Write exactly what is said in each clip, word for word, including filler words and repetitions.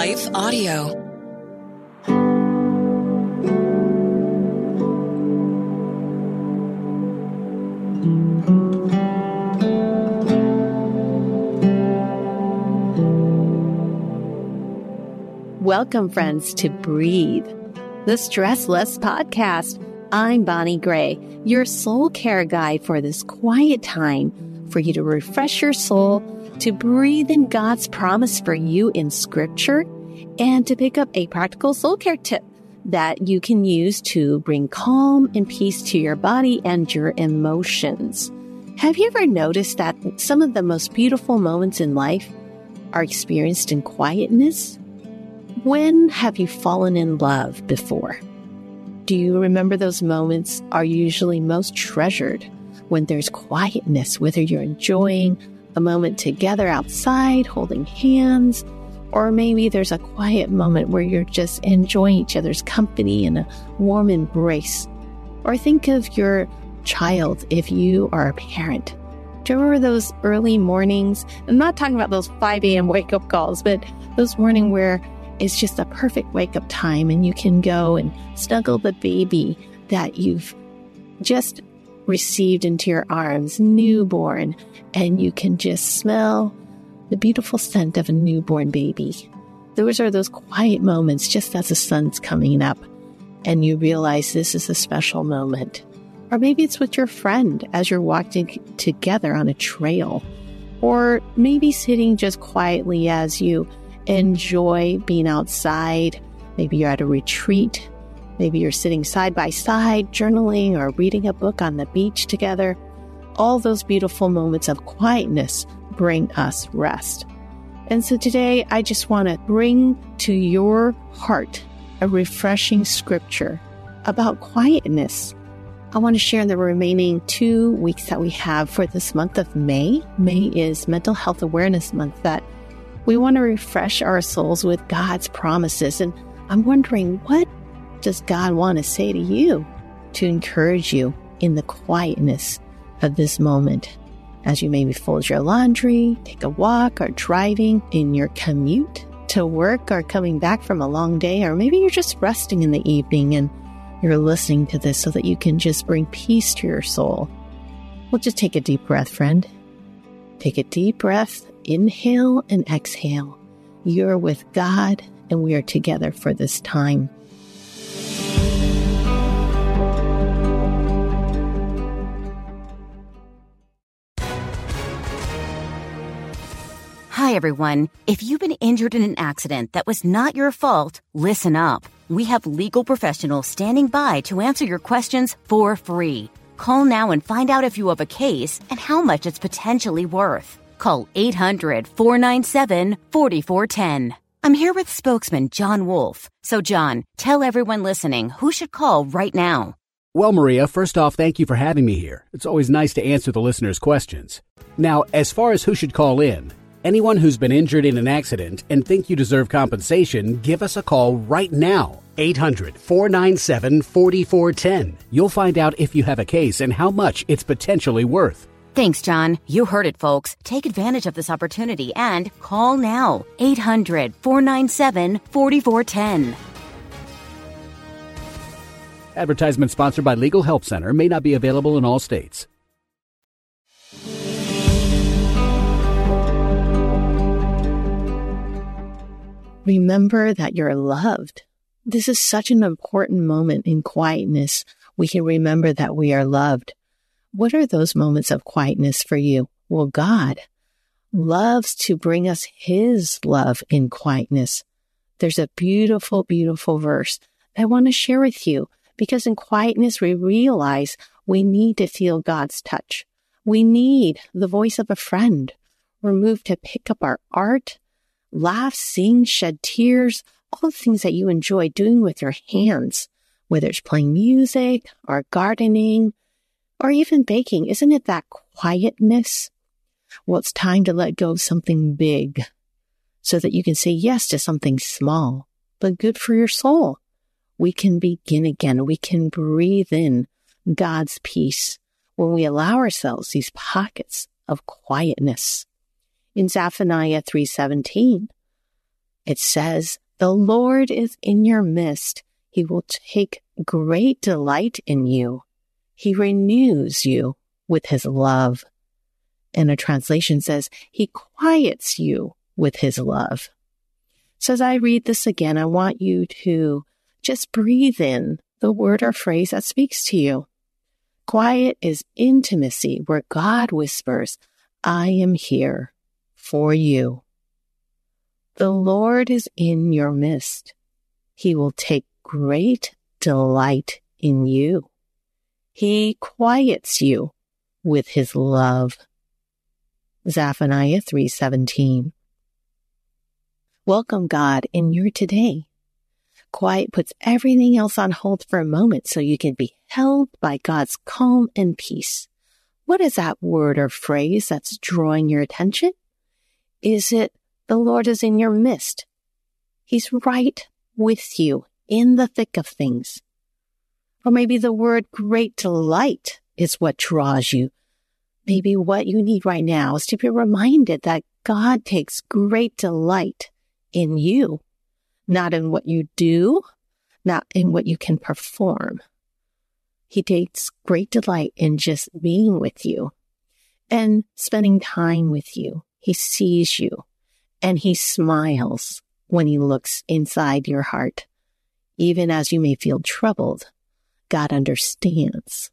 Life Audio. Welcome, friends, to Breathe, the Stress Less podcast. I'm Bonnie Gray, your soul care guide for this quiet time for you to refresh your soul, to breathe in God's promise for you in Scripture, and to pick up a practical soul care tip that you can use to bring calm and peace to your body and your emotions. Have you ever noticed that some of the most beautiful moments in life are experienced in quietness? When have you fallen in love before? Do you remember those moments are usually most treasured when there's quietness, whether you're enjoying a moment together outside, holding hands, or maybe there's a quiet moment where you're just enjoying each other's company in a warm embrace. Or think of your child if you are a parent. Do you remember those early mornings? I'm not talking about those five a.m. wake-up calls, but those mornings where it's just a perfect wake-up time and you can go and snuggle the baby that you've just received into your arms, newborn, and you can just smell the beautiful scent of a newborn baby. Those are those quiet moments just as the sun's coming up and you realize this is a special moment. Or maybe it's with your friend as you're walking together on a trail. Or maybe sitting just quietly as you enjoy being outside. Maybe you're at a retreat. Maybe you're sitting side by side, journaling or reading a book on the beach together. All those beautiful moments of quietness bring us rest. And so today, I just want to bring to your heart a refreshing scripture about quietness. I want to share the remaining two weeks that we have for this month of May. May is Mental Health Awareness Month, that we want to refresh our souls with God's promises. And I'm wondering, what does God want to say to you to encourage you in the quietness of this moment as you maybe fold your laundry, take a walk, or driving in your commute to work, or coming back from a long day, or maybe you're just resting in the evening and you're listening to this so that you can just bring peace to your soul. Well, just take a deep breath, friend. Take a deep breath. Inhale and exhale. You're with God, and we are together for this time. Hi, everyone. If you've been injured in an accident that was not your fault, listen up. We have legal professionals standing by to answer your questions for free. Call now and find out if you have a case and how much it's potentially worth. Call eight hundred, four nine seven, four four one zero. I'm here with spokesman John Wolf. So, John, tell everyone listening who should call right now. Well, Maria, first off, thank you for having me here. It's always nice to answer the listeners' questions. Now, as far as who should call in, anyone who's been injured in an accident and think you deserve compensation, give us a call right now. eight hundred, four nine seven, four four one zero. You'll find out if you have a case and how much it's potentially worth. Thanks, John. You heard it, folks. Take advantage of this opportunity and call now. eight hundred, four nine seven, four four one zero. Advertisement sponsored by Legal Help Center. May not be available in all states. Remember that you're loved. This is such an important moment in quietness. We can remember that we are loved. What are those moments of quietness for you? Well, God loves to bring us His love in quietness. There's a beautiful, beautiful verse I want to share with you, because in quietness, we realize we need to feel God's touch. We need the voice of a friend. We're moved to pick up our art, laugh, sing, shed tears, all the things that you enjoy doing with your hands, whether it's playing music or gardening, or even baking. Isn't it that quietness? Well, it's time to let go of something big so that you can say yes to something small, but good for your soul. We can begin again. We can breathe in God's peace when we allow ourselves these pockets of quietness. In Zephaniah three seventeen, It says, the Lord is in your midst. He will take great delight in you. He renews you with his love. And a translation says, he quiets you with his love. So as I read this again, I want you to just breathe in the word or phrase that speaks to you. Quiet is intimacy where God whispers, I am here for you. The Lord is in your midst. He will take great delight in you. He quiets you with his love. Zephaniah three seventeen. Welcome God in your today. Quiet puts everything else on hold for a moment so you can be held by God's calm and peace. What is that word or phrase that's drawing your attention? Is it the Lord is in your midst? He's right with you in the thick of things. Or maybe the word great delight is what draws you. Maybe what you need right now is to be reminded that God takes great delight in you, not in what you do, not in what you can perform. He takes great delight in just being with you and spending time with you. He sees you and he smiles when he looks inside your heart. Even as you may feel troubled, God understands.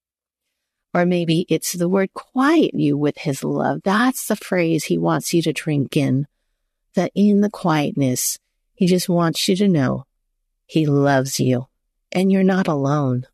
Or maybe it's the word quiet you with his love. That's the phrase he wants you to drink in. That in the quietness, he just wants you to know he loves you and you're not alone.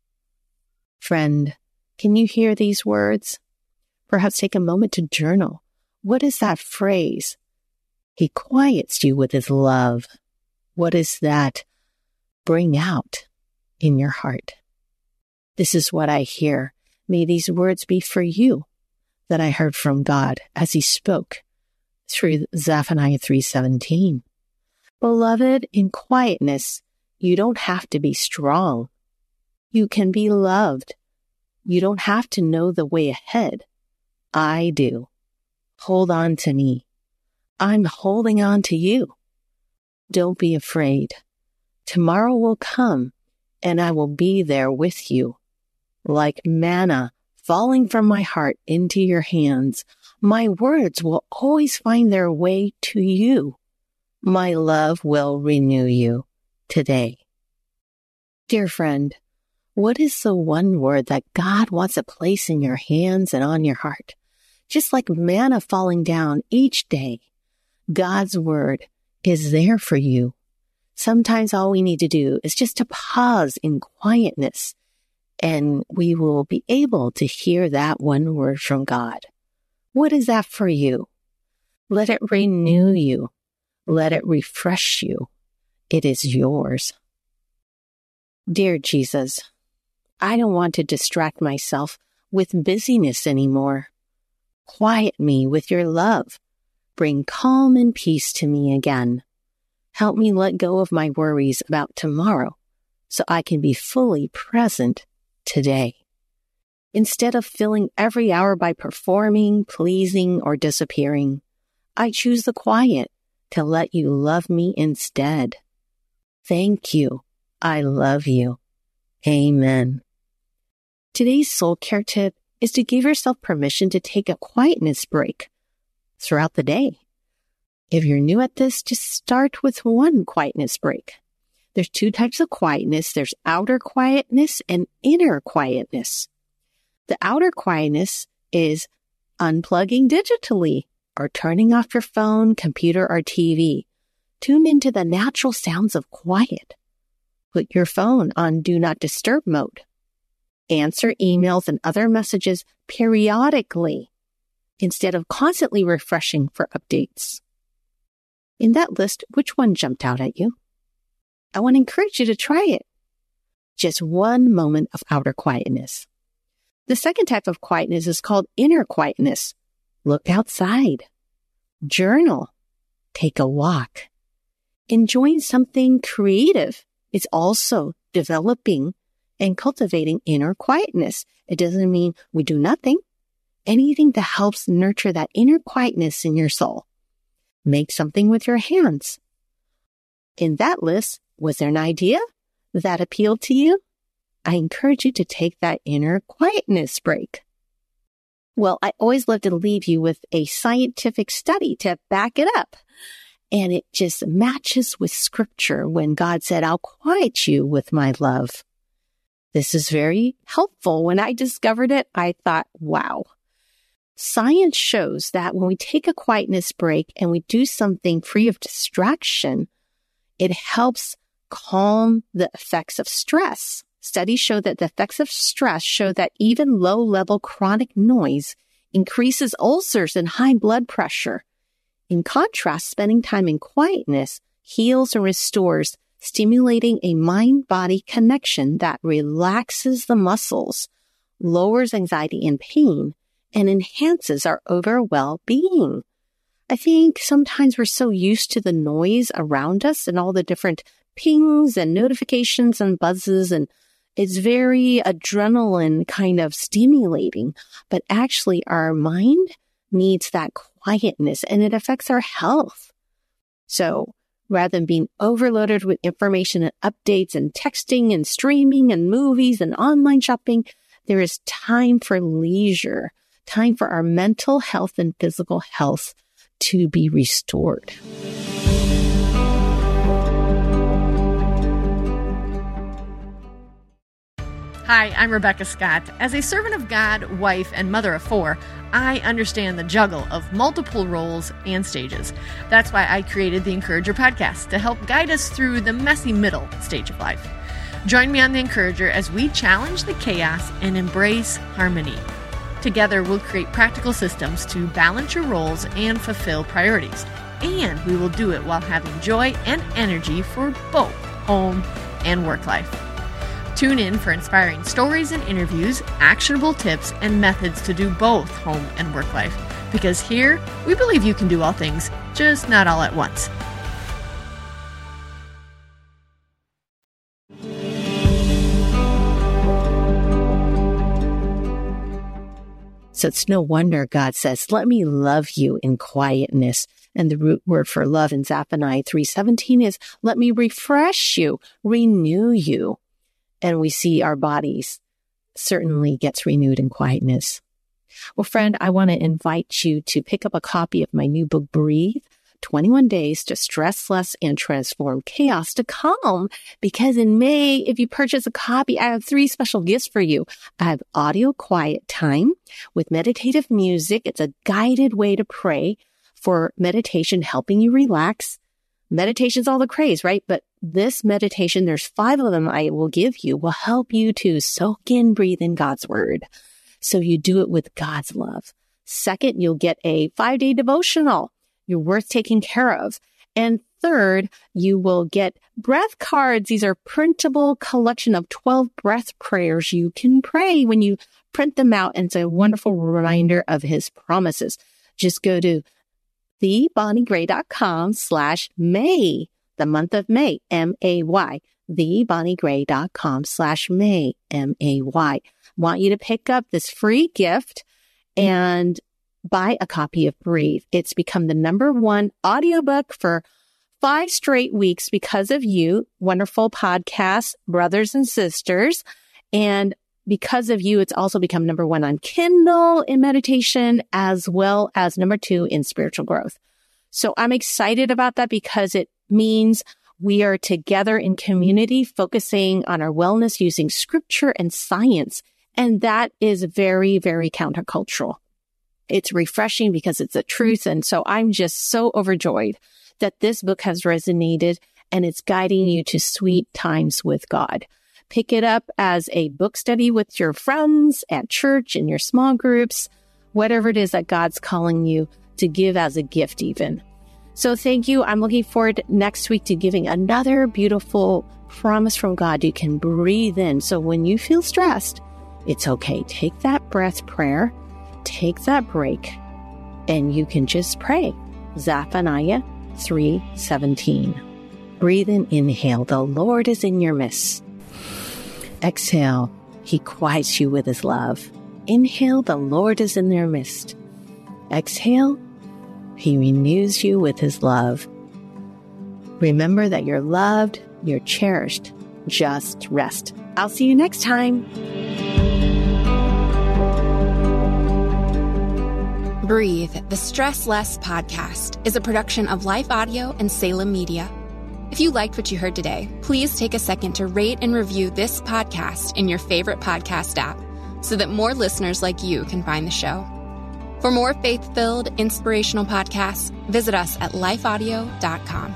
Friend, can you hear these words? Perhaps take a moment to journal. What is that phrase? He quiets you with his love. What is that? Bring out in your heart. This is what I hear. May these words be for you that I heard from God as he spoke through Zephaniah three seventeen. Beloved, in quietness, you don't have to be strong. You can be loved. You don't have to know the way ahead. I do. Hold on to me. I'm holding on to you. Don't be afraid. Tomorrow will come and I will be there with you. Like manna falling from my heart into your hands, my words will always find their way to you. My love will renew you today. Dear friend, what is the one word that God wants to place in your hands and on your heart? Just like manna falling down each day, God's word is there for you. Sometimes all we need to do is just to pause in quietness, and we will be able to hear that one word from God. What is that for you? Let it renew you. Let it refresh you. It is yours. Dear Jesus, I don't want to distract myself with busyness anymore. Quiet me with your love. Bring calm and peace to me again. Help me let go of my worries about tomorrow so I can be fully present today. Instead of filling every hour by performing, pleasing, or disappearing, I choose the quiet to let you love me instead. Thank you. I love you. Amen. Today's soul care tip is to give yourself permission to take a quietness break throughout the day. If you're new at this, just start with one quietness break. There's two types of quietness. There's outer quietness and inner quietness. The outer quietness is unplugging digitally or turning off your phone, computer, or T V. Tune into the natural sounds of quiet. Put your phone on Do Not Disturb mode. Answer emails and other messages periodically instead of constantly refreshing for updates. In that list, which one jumped out at you? I want to encourage you to try it. Just one moment of outer quietness. The second type of quietness is called inner quietness. Look outside. Journal. Take a walk. Enjoying something creative is also developing and cultivating inner quietness. It doesn't mean we do nothing. Anything that helps nurture that inner quietness in your soul. Make something with your hands. in that list, was there an idea that appealed to you? I encourage you to take that inner quietness break. Well, I always love to leave you with a scientific study to back it up. And it just matches with scripture when God said, I'll quiet you with my love. This is very helpful. When I discovered it, I thought, wow. Science shows that when we take a quietness break and we do something free of distraction, it helps calm the effects of stress. Studies show that the effects of stress show that even low-level chronic noise increases ulcers and high blood pressure. In contrast, spending time in quietness heals and restores, stimulating a mind-body connection that relaxes the muscles, lowers anxiety and pain, and enhances our overall well-being. I think sometimes we're so used to the noise around us and all the different pings and notifications and buzzes, and it's very adrenaline kind of stimulating, but actually our mind needs that quietness and it affects our health. So rather than being overloaded with information and updates and texting and streaming and movies and online shopping, there is time for leisure, time for our mental health and physical health to be restored. Hi, I'm Rebecca Scott. As a servant of God, wife, and mother of four, I understand the juggle of multiple roles and stages. That's why I created the Encourager podcast to help guide us through the messy middle stage of life. Join me on the Encourager as we challenge the chaos and embrace harmony. Together, we'll create practical systems to balance your roles and fulfill priorities. And we will do it while having joy and energy for both home and work life. Tune in for inspiring stories and interviews, actionable tips, and methods to do both home and work life. Because here, we believe you can do all things, just not all at once. So it's no wonder God says, let me love you in quietness. And the root word for love in Zephaniah three seventeen is, let me refresh you, renew you. And we see our bodies certainly gets renewed in quietness. Well, friend, I want to invite you to pick up a copy of my new book, Breathe, twenty-one days to Stress Less and Transform Chaos to Calm. Because in May, if you purchase a copy, I have three special gifts for you. I have audio quiet time with meditative music. It's a guided way to pray for meditation, helping you relax. Meditation's all the craze, right? But this meditation, there's five of them I will give you, will help you to soak in, breathe in God's word. So you do it with God's love. Second, you'll get a five-day devotional. You're worth taking care of. And third, you will get breath cards. These are printable collection of twelve breath prayers you can pray when you print them out. And it's a wonderful reminder of his promises. Just go to thebonniegray.com slash May, the month of May, M A Y, thebonniegray.com slash May, M A Y. Want you to pick up this free gift and buy a copy of Breathe. It's become the number one audiobook for five straight weeks because of you, wonderful podcast brothers and sisters. And because of you, it's also become number one on Kindle in meditation, as well as number two in spiritual growth. So I'm excited about that because it means we are together in community, focusing on our wellness using scripture and science. And that is very, very countercultural. It's refreshing because it's the truth. And so I'm just so overjoyed that this book has resonated and it's guiding you to sweet times with God. Pick it up as a book study with your friends at church, in your small groups, whatever it is that God's calling you to give as a gift even. So thank you. I'm looking forward next week to giving another beautiful promise from God you can breathe in. So when you feel stressed, it's okay. Take that breath prayer, take that break, and you can just pray. Zephaniah three seventeen. Breathe in, inhale. The Lord is in your midst. Exhale, he quiets you with his love. Inhale, the Lord is in their midst. Exhale, he renews you with his love. Remember that you're loved, you're cherished. Just rest. I'll see you next time. Breathe, the Stress Less podcast, is a production of Life Audio and Salem Media. If you liked what you heard today, please take a second to rate and review this podcast in your favorite podcast app so that more listeners like you can find the show. For more faith-filled, inspirational podcasts, visit us at life audio dot com.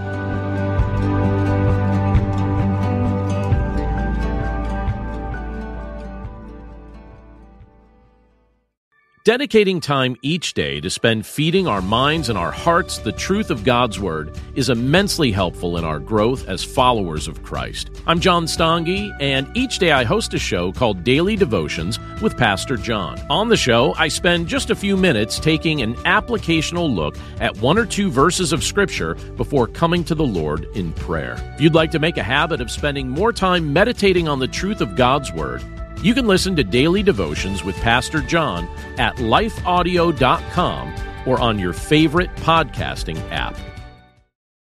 Dedicating time each day to spend feeding our minds and our hearts the truth of God's Word is immensely helpful in our growth as followers of Christ. I'm John Stange, and each day I host a show called Daily Devotions with Pastor John. On the show, I spend just a few minutes taking an applicational look at one or two verses of Scripture before coming to the Lord in prayer. If you'd like to make a habit of spending more time meditating on the truth of God's Word, you can listen to Daily Devotions with Pastor John at life audio dot com or on your favorite podcasting app.